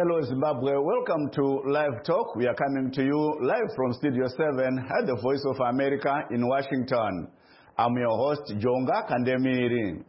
Hello Zimbabwe, welcome to Live Talk. We are coming to you live from Studio 7 at the Voice of America in Washington. I'm your host, Jonga Kandemiri.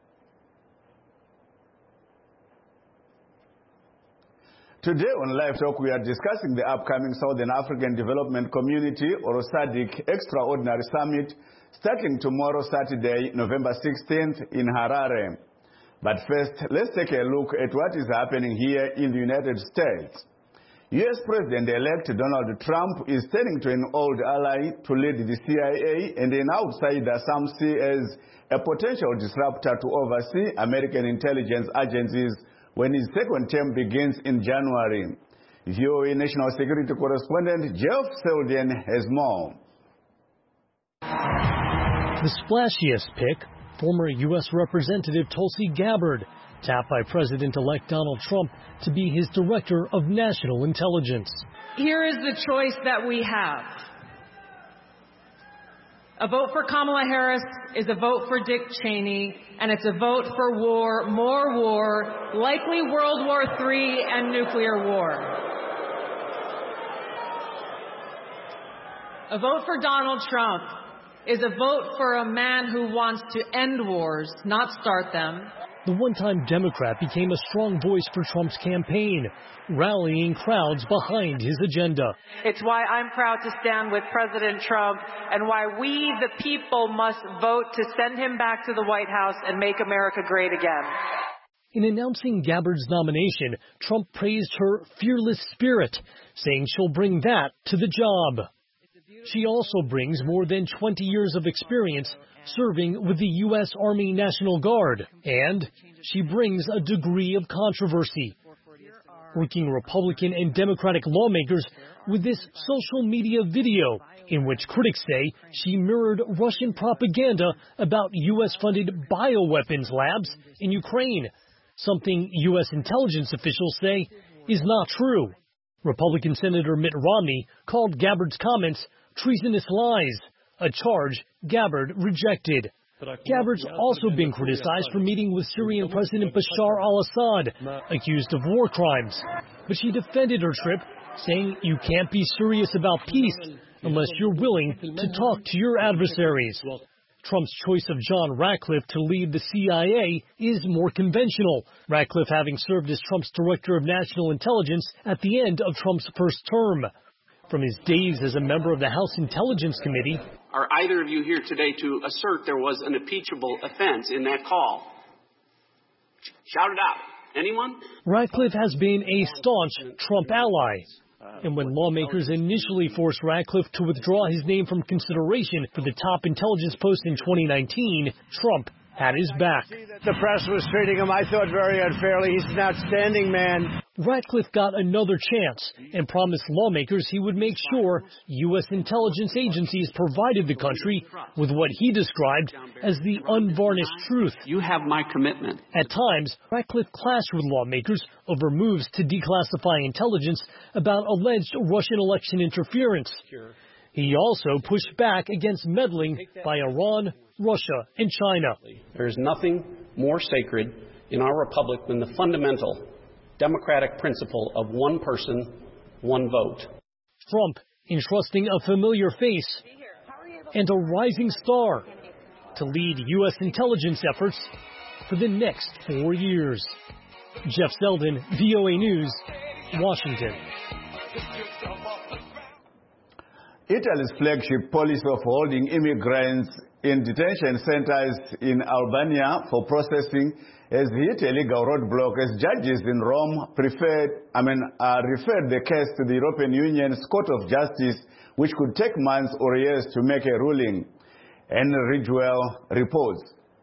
Today on Live Talk, we are discussing the upcoming Southern African Development Community, or SADC, Extraordinary Summit, starting tomorrow, Saturday, November 16th in Harare. But first, let's take a look at what is happening here in the United States. U.S. President-elect Donald Trump is turning to an old ally to lead the CIA and an outsider some see as a potential disruptor to oversee American intelligence agencies when his second term begins in January. VOA National Security Correspondent Jeff Selden has more. The splashiest pick, former U.S. Representative Tulsi Gabbard, tapped by President-elect Donald Trump to be his Director of National Intelligence. Here is the choice that we have. A vote for Kamala Harris is a vote for Dick Cheney, and it's a vote for war, more war, likely World War III and nuclear war. A vote for Donald Trump is a vote for a man who wants to end wars, not start them. The one-time Democrat became a strong voice for Trump's campaign, rallying crowds behind his agenda. It's why I'm proud to stand with President Trump and why we, the people, must vote to send him back to the White House and make America great again. In announcing Gabbard's nomination, Trump praised her fearless spirit, saying she'll bring that to the job. She also brings more than 20 years of experience serving with the U.S. Army National Guard, and she brings a degree of controversy, working Republican and Democratic lawmakers with this social media video in which critics say she mirrored Russian propaganda about U.S.-funded bioweapons labs in Ukraine, something U.S. intelligence officials say is not true. Republican Senator Mitt Romney called Gabbard's comments treasonous lies, a charge Gabbard rejected. Gabbard's also been criticized for meeting with Syrian President Bashar al-Assad, accused of war crimes. But she defended her trip, saying you can't be serious about peace unless you're willing to talk to your adversaries. Trump's choice of John Ratcliffe to lead the CIA is more conventional, Ratcliffe having served as Trump's Director of National Intelligence at the end of Trump's first term. From his days as a member of the House Intelligence Committee. Are either of you here today to assert there was an impeachable offense in that call? Shout it out. Anyone? Ratcliffe has been a staunch Trump ally. And when lawmakers initially forced Ratcliffe to withdraw his name from consideration for the top intelligence post in 2019, Trump had his back. The press was treating him, I thought, very unfairly. He's an outstanding man. Ratcliffe got another chance and promised lawmakers he would make sure U.S. intelligence agencies provided the country with what he described as the unvarnished truth. You have my commitment. At times, Ratcliffe clashed with lawmakers over moves to declassify intelligence about alleged Russian election interference. He also pushed back against meddling by Iran, Russia, and China. There is nothing more sacred in our republic than the fundamental democratic principle of one person, one vote. Trump entrusting a familiar face and a rising star to lead U.S. intelligence efforts for the next 4 years. Jeff Selden, VOA News, Washington. Italy's flagship policy of holding immigrants in detention centers in Albania for processing has hit a legal roadblock as judges in Rome referred the case to the European Union's Court of Justice, which could take months or years to make a ruling. Henry Ridgewell reports.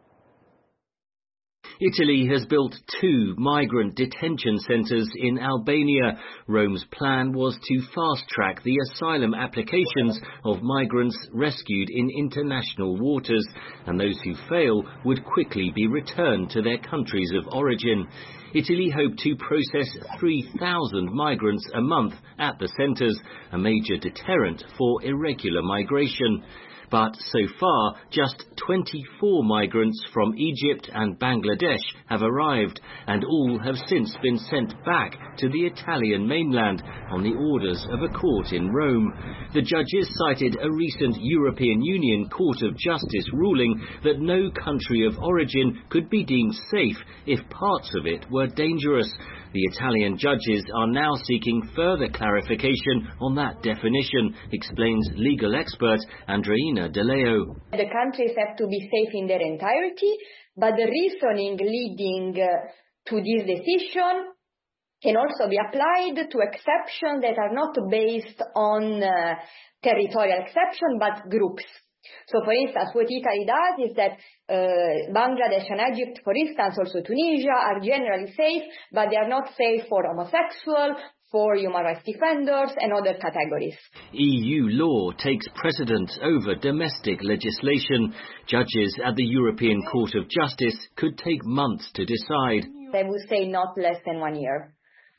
Italy has built 2 migrant detention centres in Albania. Rome's plan was to fast-track the asylum applications of migrants rescued in international waters, and those who fail would quickly be returned to their countries of origin. Italy hoped to process 3,000 migrants a month at the centres, a major deterrent for irregular migration. But so far, just 24 migrants from Egypt and Bangladesh have arrived, and all have since been sent back to the Italian mainland on the orders of a court in Rome. The judges cited a recent European Union Court of Justice ruling that no country of origin could be deemed safe if parts of it were dangerous. The Italian judges are now seeking further clarification on that definition, explains legal expert Andreina De Leo. The countries have to be safe in their entirety, but the reasoning leading to this decision can also be applied to exceptions that are not based on territorial exception, but groups. So, for instance, what Italy does is that Bangladesh and Egypt, for instance, also Tunisia, are generally safe, but they are not safe for homosexual, for human rights defenders and other categories. EU law takes precedence over domestic legislation. Judges at the European Court of Justice could take months to decide. I would say not less than 1 year.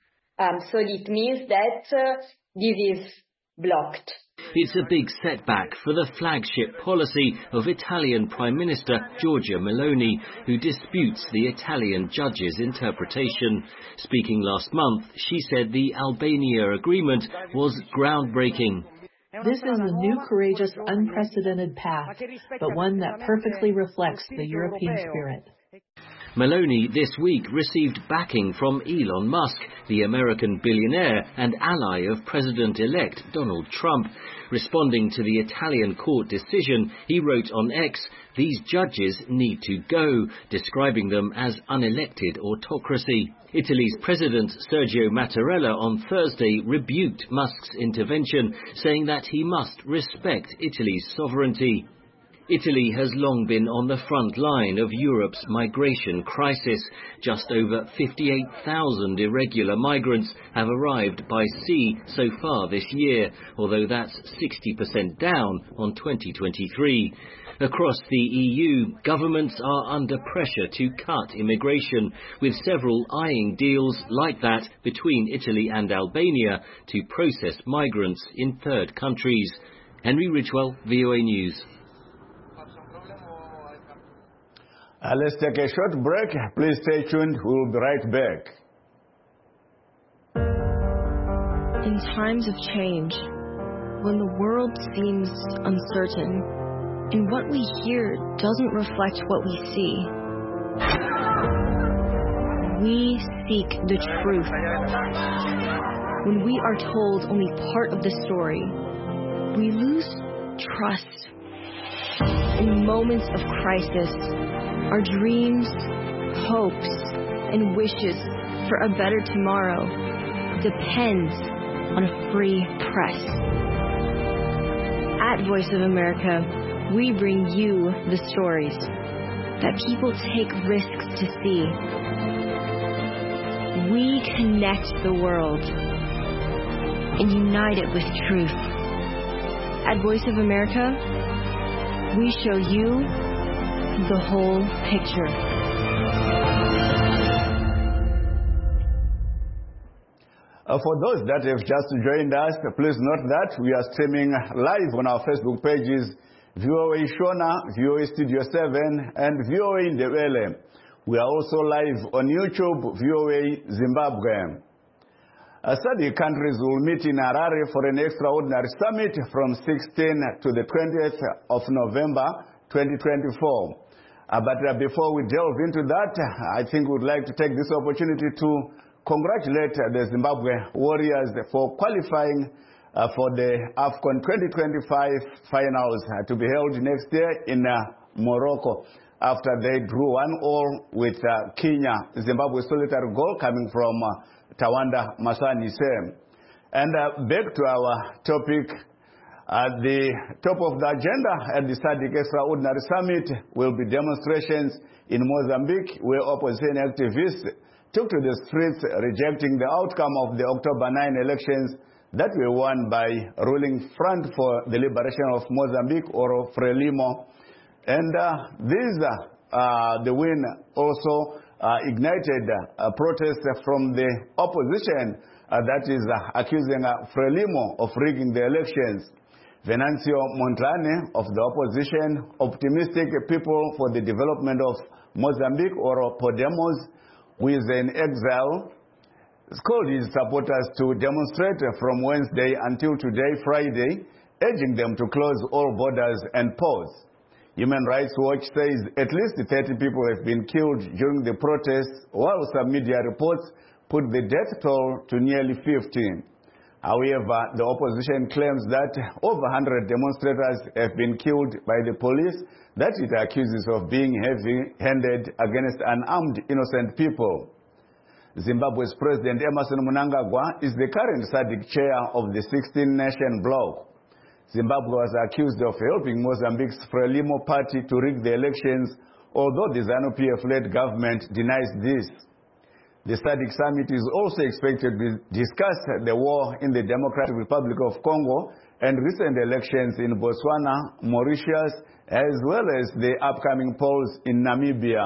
So it means that this is blocked. It's a big setback for the flagship policy of Italian Prime Minister Giorgia Meloni, who disputes the Italian judge's interpretation. Speaking last month, she said the Albania agreement was groundbreaking. This is a new, courageous, unprecedented path, but one that perfectly reflects the European spirit. Meloni this week received backing from Elon Musk, the American billionaire and ally of President-elect Donald Trump. Responding to the Italian court decision, he wrote on X, "These judges need to go," describing them as unelected autocracy. Italy's President Sergio Mattarella on Thursday rebuked Musk's intervention, saying that he must respect Italy's sovereignty. Italy has long been on the front line of Europe's migration crisis. Just over 58,000 irregular migrants have arrived by sea so far this year, although that's 60% down on 2023. Across the EU, governments are under pressure to cut immigration, with several eyeing deals like that between Italy and Albania to process migrants in third countries. Henry Ridgwell, VOA News. Let's take a short break. Please stay tuned. We'll be right back. In times of change, when the world seems uncertain, and what we hear doesn't reflect what we see, we seek the truth. When we are told only part of the story, we lose trust. In moments of crisis, our dreams, hopes, and wishes for a better tomorrow depends on a free press. At Voice of America, we bring you the stories that people take risks to see. We connect the world and unite it with truth. At Voice of America, we show you the whole picture. For those that have just joined us, please note that we are streaming live on our Facebook pages, VOA Shona, VOA Studio 7, and VOA Ndebele. We are also live on YouTube, VOA Zimbabwe. SADC countries will meet in Harare for an extraordinary summit from 16th to the 20th of November 2024. But before we delve into that, I think we'd like to take this opportunity to congratulate the Zimbabwe Warriors for qualifying for the AFCON 2025 finals to be held next year in Morocco after they drew 1-1 with Kenya. Zimbabwe's solitary goal coming from Tawanda Masanise. And back to our topic. At the top of the agenda at the SADC Extraordinary Summit will be demonstrations in Mozambique, where opposition activists took to the streets rejecting the outcome of the October 9 elections that were won by ruling Front for the Liberation of Mozambique, or Frelimo. And the win also ignited a protest from the opposition that is accusing Frelimo of rigging the elections. Venancio Mondlane of the opposition, Optimistic People for the Development of Mozambique, or Podemos, who is in exile, called his supporters to demonstrate from Wednesday until today, Friday, urging them to close all borders and pause. Human Rights Watch says at least 30 people have been killed during the protests, while some media reports put the death toll to nearly 15. However, the opposition claims that over 100 demonstrators have been killed by the police that it accuses of being heavy-handed against unarmed innocent people. Zimbabwe's President Emmerson Mnangagwa is the current SADC chair of the 16-nation bloc. Zimbabwe was accused of helping Mozambique's Frelimo party to rig the elections, although the ZANU-PF-led government denies this. The SADC summit is also expected to discuss the war in the Democratic Republic of Congo and recent elections in Botswana, Mauritius, as well as the upcoming polls in Namibia.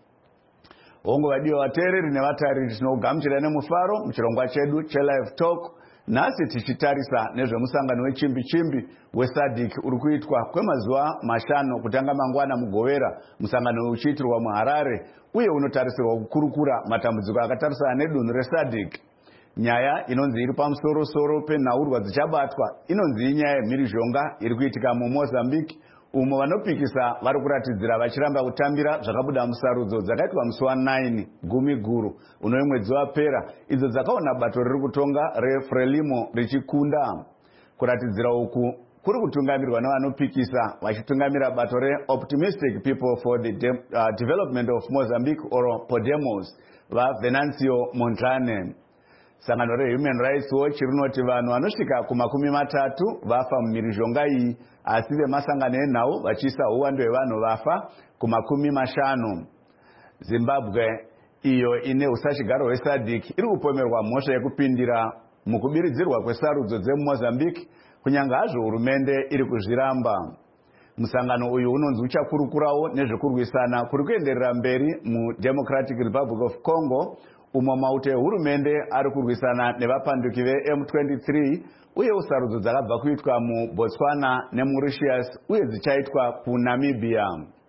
Ongo wadio watereri nevatari tinogamuchira nemufaro muchirongwa chedu che-Live Talk. Nasi tichitarisa nezvemusangano wechimbi-chimbi weSADC uri kuitwa kwemazuva mashanu kutanga mangwana mugovera, musangano uchiitirwa muHarare uye unotarisirwa kukurukura matambudziko akatarisana nedunhu reSADC. Nyaya inonzi iri pamusoro-soro penhaurwa dzichabatwa inonzi inyaya yemhirizhonga iri kuitika muMozambique, umo vanopikisa vari kuratidzira vachiramba kutambira zvakabuda musarudzo dzakaitwa musi wa9 gumi guru uno mwedzi wapera, idzo dzakaona bato riri kutonga reFrelimo richikunda. Kuratidzira uku kuri kutungamirwa nevanopikisa vachitungamira bato reOptimistic People for the Development of Mozambique, or Podemos, vaVenancio Mondlane. Sangano reHuman Rights Watch rinoti vanhu vanosvika ku30 vafa mumhirizhonga iyi, asi vemasangano enhau vachiisa uwandu hwevanhu vafa ku50. Zimbabwe, iyo ine usachigaro hweSADC, iri kupomerwa mhosva yekupindira mukubiridzirwa kwesarudzo dzemuMozambique, kunyange hazvo hurumende iri kuzviramba. Musangano uyu unonzi uchakurukurawo nezvekurwisana kuri kuenderera mberi muDemocratic Republic of Congo, umo mauto ehurumende ari kurwisana nevapanduki veM23, uye sarudzo dzakabva kuitwa muBotswana neMauritius uye dzichaitwa kuNamibia.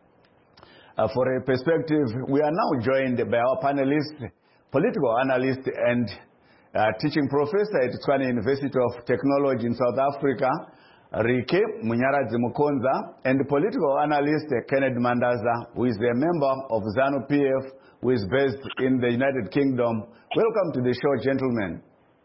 For a perspective, we are now joined by our panelist, political analyst and teaching professor at Tshwane University of Technology in South Africa, Rike Munyaradzi Mukonza, and political analyst Kenneth Mandaza, who is a member of ZANU-PF, who is based in the United Kingdom. Welcome to the show, gentlemen.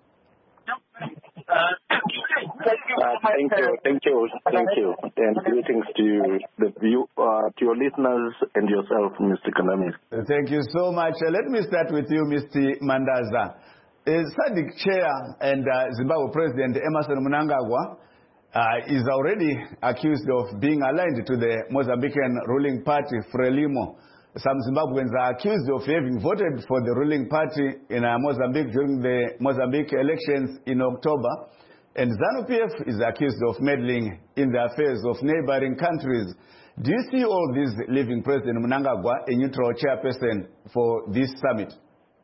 Thank you, and greetings to to your listeners and yourself, Mr. Kanami. Thank you so much. Let me start with you, Mr. Mandaza. SADC chair and Zimbabwe President Emmerson Mnangagwa is already accused of being aligned to the Mozambican ruling party, Frelimo. Some Zimbabweans are accused of having voted for the ruling party in Mozambique during the Mozambique elections in October. And ZANU-PF is accused of meddling in the affairs of neighboring countries. Do you see all this leaving President Mnangagwa a neutral chairperson for this summit?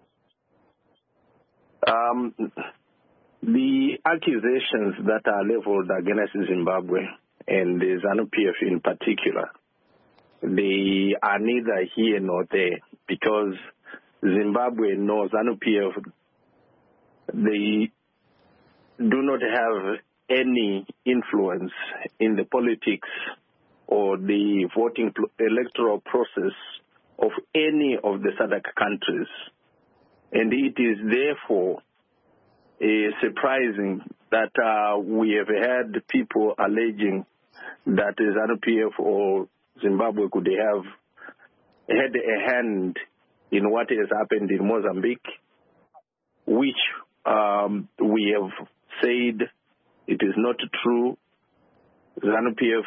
The accusations that are leveled against Zimbabwe and the ZANU-PF in particular, they are neither here nor there, because Zimbabwe nor ZANU-PF, they do not have any influence in the politics or the voting electoral process of any of the SADC countries. And it is therefore surprising that we have had people alleging that ZANU-PF or Zimbabwe could have had a hand in what has happened in Mozambique, which we have said it is not true. ZANU-PF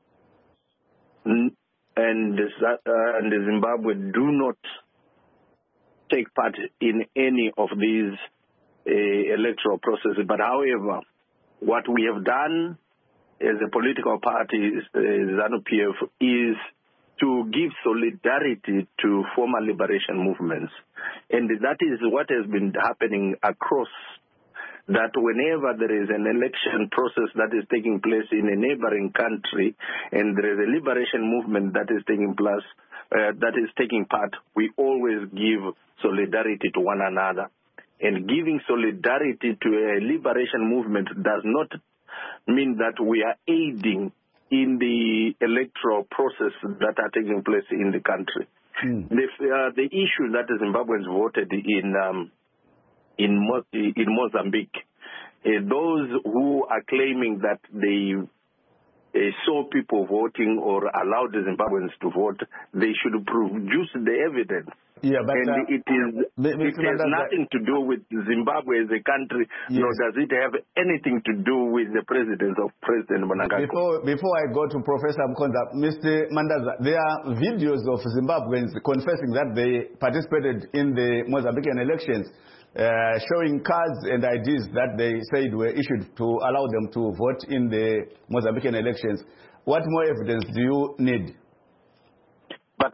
and Zimbabwe do not take part in any of these electoral processes. But however, what we have done as a political party, ZANU-PF, is to give solidarity to former liberation movements. And that is what has been happening across that whenever there is an election process that is taking place in a neighboring country and there is a liberation movement that is taking place, that is taking part, we always give solidarity to one another. And giving solidarity to a liberation movement does not mean that we are aiding in the electoral process that are taking place in the country. The issue that the Zimbabweans voted in Mozambique, those who are claiming that they saw people voting or allowed the Zimbabweans to vote, they should produce the evidence. Yeah, but it has nothing to do with Zimbabwe as a country, nor does it have anything to do with the president of President Mnangagwa. Before I go to Professor Mkonza, Mr. Mandaza, there are videos of Zimbabweans confessing that they participated in the Mozambican elections, showing cards and IDs that they said were issued to allow them to vote in the Mozambican elections. What more evidence do you need? But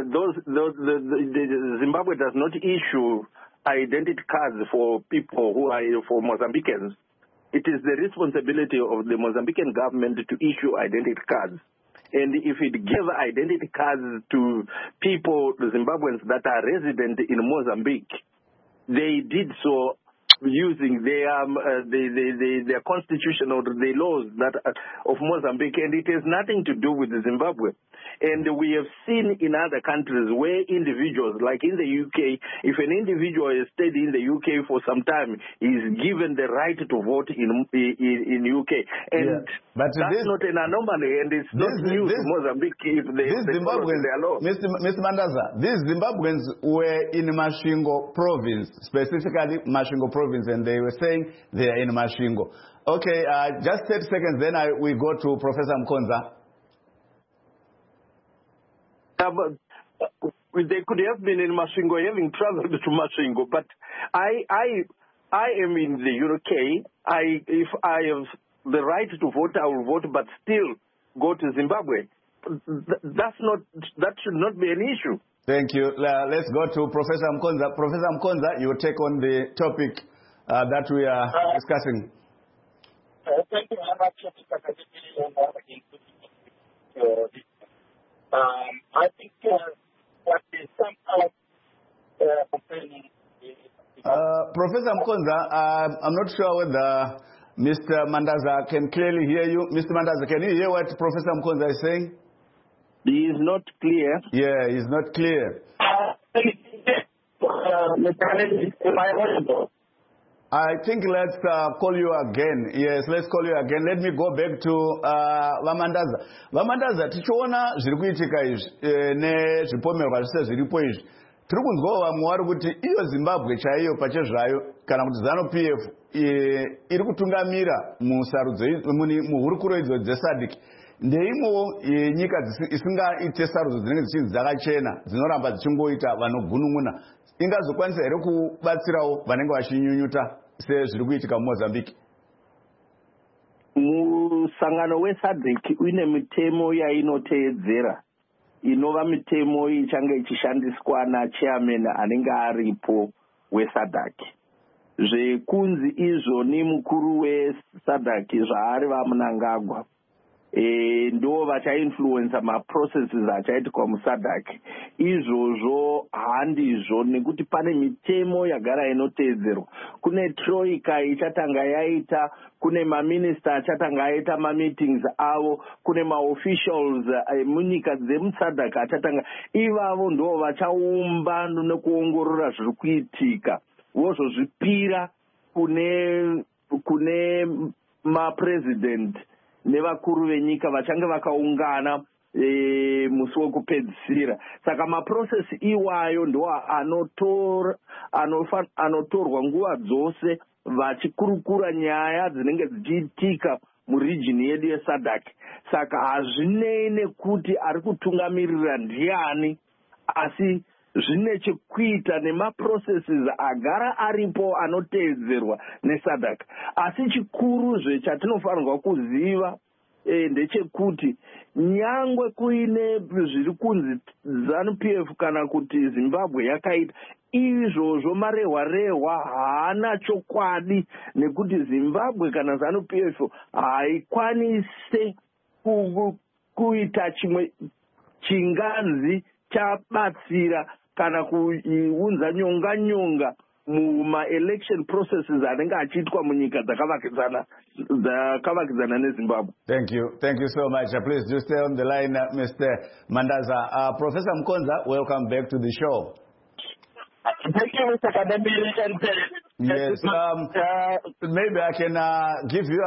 Zimbabwe does not issue identity cards for people who are for Mozambicans. It is the responsibility of the Mozambican government to issue identity cards. And if it gave identity cards to people, the Zimbabweans that are resident in Mozambique, they did so using their constitution or the laws that of Mozambique, and it has nothing to do with Zimbabwe. And we have seen in other countries where individuals, like in the UK, if an individual has stayed in the UK for some time, he is given the right to vote in UK. And that's not an anomaly, and it's not new to Mozambique if they follow their law. Mr. Mandaza, these Zimbabweans were in Masvingo province, specifically Masvingo province, and they were saying they are in Masvingo. Okay, just 30 seconds, then we go to Professor Mkonza. They could have been in Masvingo, having traveled to Masvingo, but I am in the UK. If I have the right to vote, I will vote, but still go to Zimbabwe. That should not be an issue. Thank you. Let's go to Professor Mkonza. Professor Mkonza, you take on the topic that we are discussing. Thank you very much, I think what is somehow complaining. Professor Mkonza, I'm not sure whether Mr. Mandaza can clearly hear you. Mr. Mandaza, can you hear what Professor Mkonza is saying? He is not clear. Yeah, he's not clear. I think let's call you again. Yes, let's call you again. Let me go back to Vamandaza. Vamandaza, tichiona zviri kuitika izvi nezvipomerwa zvese zviripo izvi. Tiri kunzwawo vamwe vari kuti iyo Zimbabwe chaiyo pachezvayo kana kuti ZANU-PF iri kutungamira musarudzo muhurukuro idzo dzeSADC ndeimwewo nyika isingaite sarudzo dzinenge dzichinzi dzakachena dzinoramba dzichingoita vanogunun'una ingazokwanisa here kubatsirawo vanenge vachinyunyuta sezviri kuitika muMozambique? Musangano weSADC une mitemo yainoteedzera inova mitemo ichange ichishandiswa nachairman anenge aripo weSADC. Zvekunzi izvoni mukuru weSADC zvaari vaMnangagwa ndo vachainfluensa maprocesses achaitikwa muSADC. Izvozvo handizvo, nekuti pane mitemo yagara inoteedzerwa. Kune troika ichatanga yaita, kune maminista achatanga aita mameetings avo, kune maofficials munyika dzemuSADC achatanga. Ivavo ndo vachaumba nekuongorora zviri kuitika, vozozvipira kune mapresident nevakuru venyika vachange vakaungana musi wekupedzisira. Saka maprocess iwayo ndo anotorwa nguva dzose vachikurukura nyaya dzinenge dzichiitika muregion yedu yeSADC. Saka hazvinei nekuti ari kutungamirira ndiani, asi zvine chekuita nemaprocesses agara aripo anoteedzerwa neSADC. Asi chikuru chatinofanirwa kuziva ndechekuti nyangwe kuine zviri kunzi ZANU-PF kana kuti Zimbabwe yakaita izvozvo marehwa haana chokwadi, nekuti Zimbabwe kana ZANU-PF haikwanise kuita chimwe chinganzi chabatsira kana kuunza nyonga muma-election processes anenge achiitwa munyika dzakavakidzana neZimbabwe. Thank you so much. Please do stay on the line, Mr. Mandaza. Professor Mkonza, welcome back to the show. Thank you, Mr. Kadambili. Yes, maybe I can give you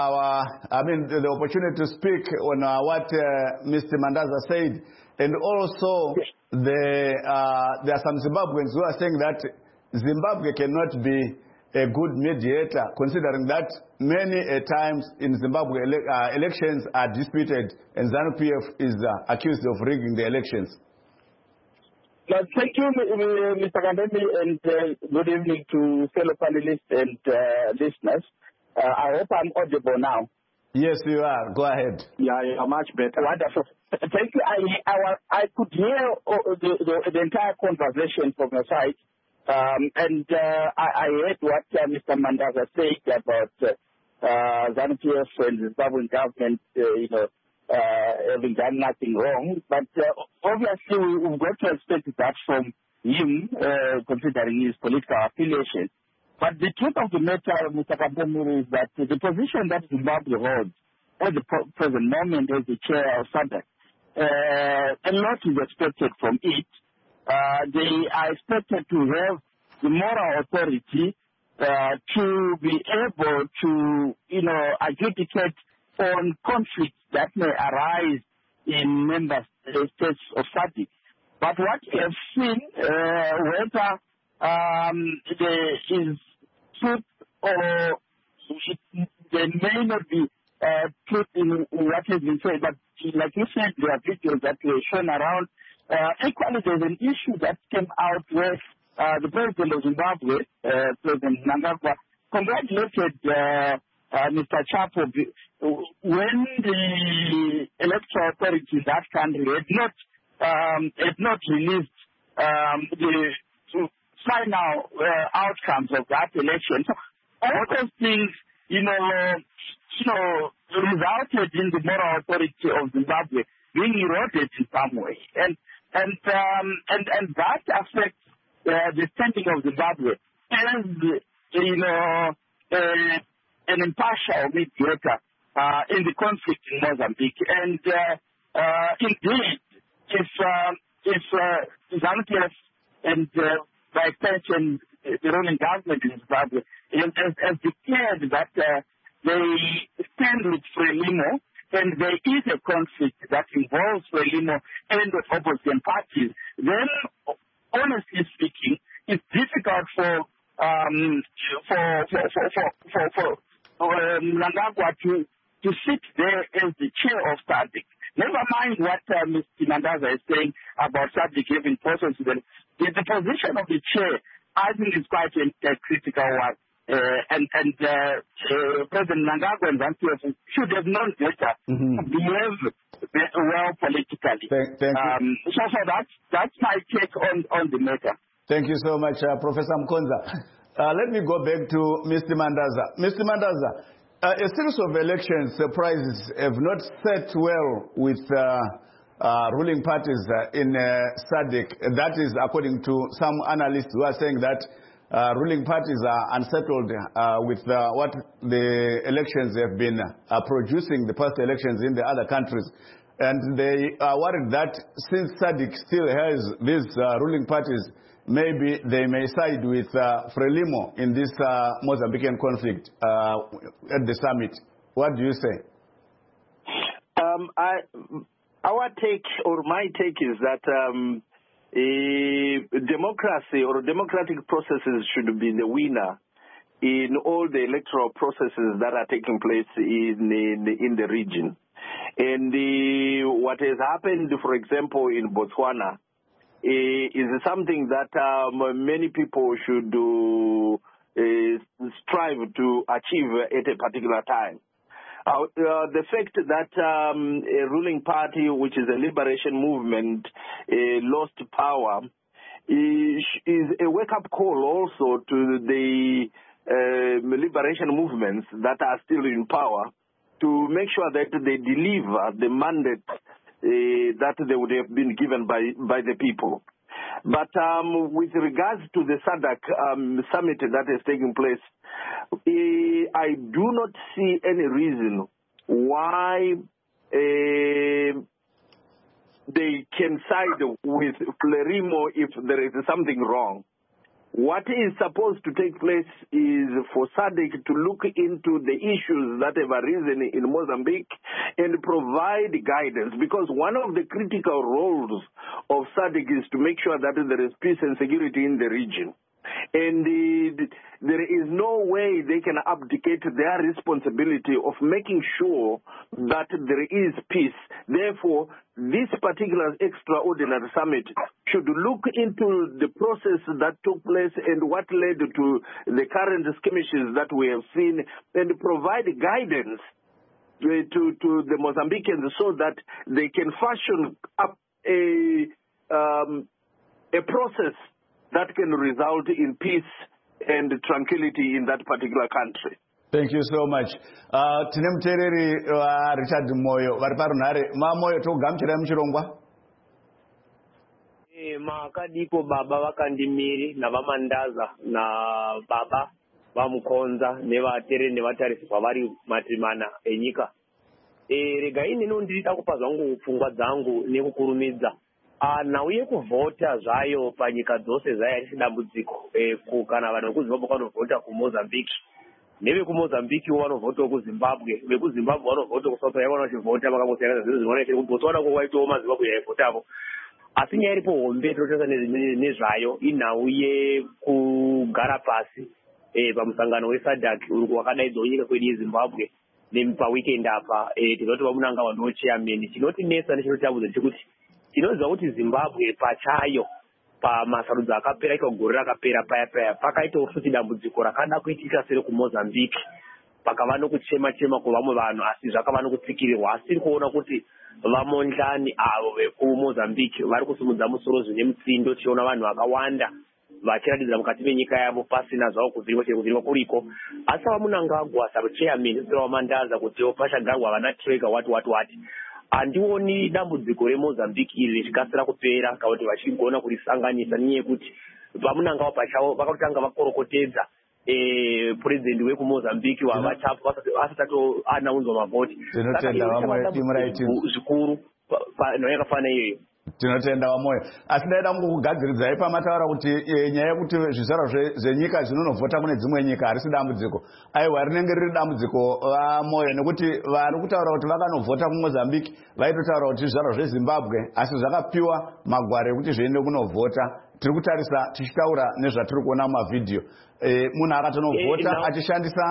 the opportunity to speak on what Mr. Mandaza said, and also there are some Zimbabweans who are saying that Zimbabwe cannot be a good mediator, considering that many times in Zimbabwe elections are disputed, and ZANU-PF is accused of rigging the elections. Thank you, Mr. Kandemi, and good evening to fellow panelists and listeners. I hope I'm audible now. Yes, you are. Go ahead. Yeah, you're much better. Wonderful. Thank you. I could hear the entire conversation from your side, and I heard what Mr. Mandaza said about ZANU-PF and the Zimbabwean government, having done nothing wrong. But obviously, we've got to expect that from him, considering his political affiliation. But the truth of the matter, Mr. Kabomuru, is that the position that Zimbabwe holds at the present moment as the chair of SADC, a lot is expected from it. They are expected to have the moral authority to be able to, adjudicate on conflicts that may arise in member states of SADC. But what we have seen, whether there is truth or there may not be truth in what has been said, but like you said, there are videos that were shown around. Equally, there's an issue that came out where the president of Zimbabwe, President Mnangagwa, congratulated Mr. Chapo when the electoral authority in that country had not released the final outcomes of that election. So all those things, resulted in the moral authority of Zimbabwe being eroded in some way, and that affects the standing of Zimbabwe as an impartial mediator in the conflict in Mozambique. And indeed, if ZANU-PF and by extension the ruling government in Zimbabwe has declared that they stand with Frelimo, and there is a conflict that involves Frelimo and the opposition parties, then honestly speaking, it's difficult for Mnangagwa to sit there as the chair of SADC. Never mind what Mr. Mandaza is saying about SADC having processes. The position of the chair, I think, is quite a critical one. And President Mnangagwa and ZANU-PF should have known better to behave well politically. Thank you. So that's my take on the matter. Thank you so much, Professor Mkonza. Let me go back to Mr. Mandaza. Mr. Mandaza, a series of elections surprises have not set well with ruling parties in SADC. That is according to some analysts who are saying that ruling parties are unsettled with what the elections have been producing, the past elections in the other countries. And they are worried that since SADC still has these ruling parties, maybe they may side with Frelimo in this Mozambican conflict at the summit. What do you say? Our take, or my take, is that democracy or democratic processes should be the winner in all the electoral processes that are taking place in the region. And what has happened, for example, in Botswana, is something that many people should strive to achieve at a particular time. The fact that a ruling party, which is a liberation movement, lost power is a wake-up call also to the liberation movements that are still in power to make sure that they deliver the mandate that they would have been given by the people. But with regards to the SADC summit that is taking place, I do not see any reason why they can side with Frelimo if there is something wrong. What is supposed to take place is for SADC to look into the issues that have arisen in Mozambique and provide guidance, because one of the critical roles of SADC is to make sure that there is peace and security in the region. And there is no way they can abdicate their responsibility of making sure that there is peace. Therefore, this particular extraordinary summit should look into the process that took place and what led to the current skirmishes that we have seen, and provide guidance to the Mozambicans so that they can fashion up a process that can result in peace and tranquility in that particular country. Thank you so much. Tine mutereri Richard Moyo vari parunhare. Moyo tokugamuchira muchirongwa. Makadiko baba vakandimiri navamandaza na baba vamukonza nevatere nevatarisi kwavari matimana enyika. Regai neno ndirida kupa zvangu pfungwa dzangu nekukurumidza. Nauye kuvhota zvayo panyika dzose zvaya dambudziko kana vanhu vekuzimbabwe vanovhota kuMozambique, nevekuMozambique vanovhota kuZimbabwe, vekuZimbabwe vanovhota kuSouth Africa vachivhota vakangosiyana zvinhu zvinooneka kuti botswana kwaitoo maZimbabwe yaivhotapo. Asi nyaya iripo hombe tinotarisa nezvayo inhauye kugara pasi pamusangano weSADC wakadaidzwa nyika kwedu yeZimbabwe paweekend apa tinoti vamunanga vanoo chairman. Chinotinetsa nechinotambudza chekuti tinoziva kuti Zimbabwe pachayo pamasarudzo akapera ikagore rakapera paya pakaitawo futi dambudziko rakada kuitika sere kuMozambique, pakava nokuchema-chema kwevamwe vanhu, asi zvakava nokutsikirirwa. Asi tiri kuona kuti vamondlani avo vekuMozambique vari kusumudza musoro zvine mutsindo, tichiona vanhu vakawanda vachiratidza mukati menyika yavo pasina zvavo kuvhiringwa kuriko. Asi vamunanga agwasa chairman sevamandaza kutiwo pachagarwa vana trega wati handioni dambudziko reMozambique iri richikasira kupera kana kuti vachigona kurisanganisa, nenyaya yekuti vamunanga pachavo vakatanga vakorokotedza purezidendi wekuMozambique wavatapu asati anaunzwa mavhoti. Tinotenda vamwe dimuraiti zvikuru nhau yakafanana iyoyo. Tinotenda Vamoyo. Asi ndaida kugadziridzai pamataura kuti nyaya yekuti zvizvarwa zvenyika zvinonovhota kune dzimwe nyika harisi dambudziko. Aiwa, rinenge riri dambudziko Vamoyo, nekuti vari kutaura kuti vakanovhota kuMozambique vaitotaura kuti zvizvarwa zveZimbabwe, asi zvakapiwa magwaro ekuti zviende kunovhota. Tiri kutarisa tichitaura nezvatiri kuona mumavhidhiyo. Munhu akatonovhota achishandisa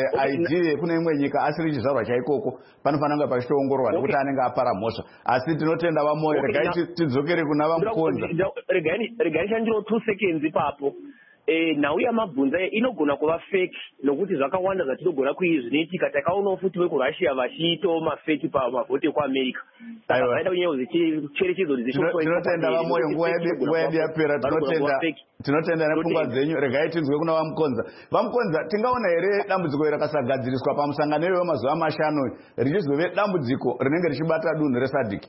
ID kune imwe nyika asiri chizvarwa chaikoko, panofanira kunge pachitoongororwa nekuti anenge apara mhosva. Asi tinotenda Vamoyo, regai tidzokere kuna vamukonza. Regai shandiro 2 seconds ipapo. Nhau yamabvunza inogona kuva fake, nokuti zvakawanda zvatinogona kuizvinoitika. Takaonawo futi vekuRussia vachiitawo mafeki pamavhoti ekuAmerica. Saka vaida kunyanya kucherechedzo tinotenda Vamoyo, nguva yedu yapera. Tinotenda nepfungwa dzenyu. Regai tinzwe kuna vamukonza. Vamukonza, tingaona here dambudziko rakasagadziriswa pamusangano iyoyo mazuva mashanu richizove dambudziko rinenge richibata dunhu reSADC?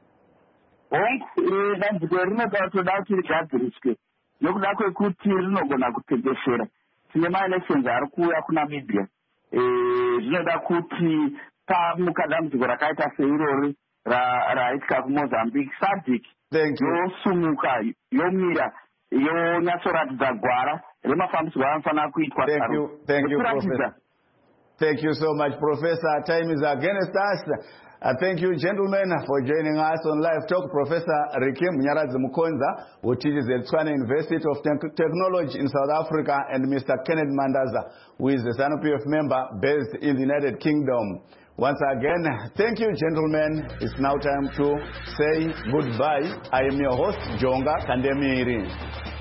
Dambudziko rinoda kuti rigadziriswe nokuda kwekuti rinogona kutekeshera. Tine maelections ari kuuya kuNamibia. Zvinoda kuti pamuka dambudziko rakaita seirori raitika kuMozambique, SADC yosumuka yomira yonyatsoratidza gwara remafambisiro anofanira kuitwa. Thank you, Professor. Thank you so much, Professor. Time is against us. Thank you, gentlemen, for joining us on Live Talk. Professor Rikim Munyaradzi Mukonza, who teaches at Tshwane University of Technology in South Africa, and Mr. Kenneth Mandaza, who is a ZANU-PF member based in the United Kingdom. Once again, thank you, gentlemen. It's now time to say goodbye. I am your host, Jonga Kandemiri.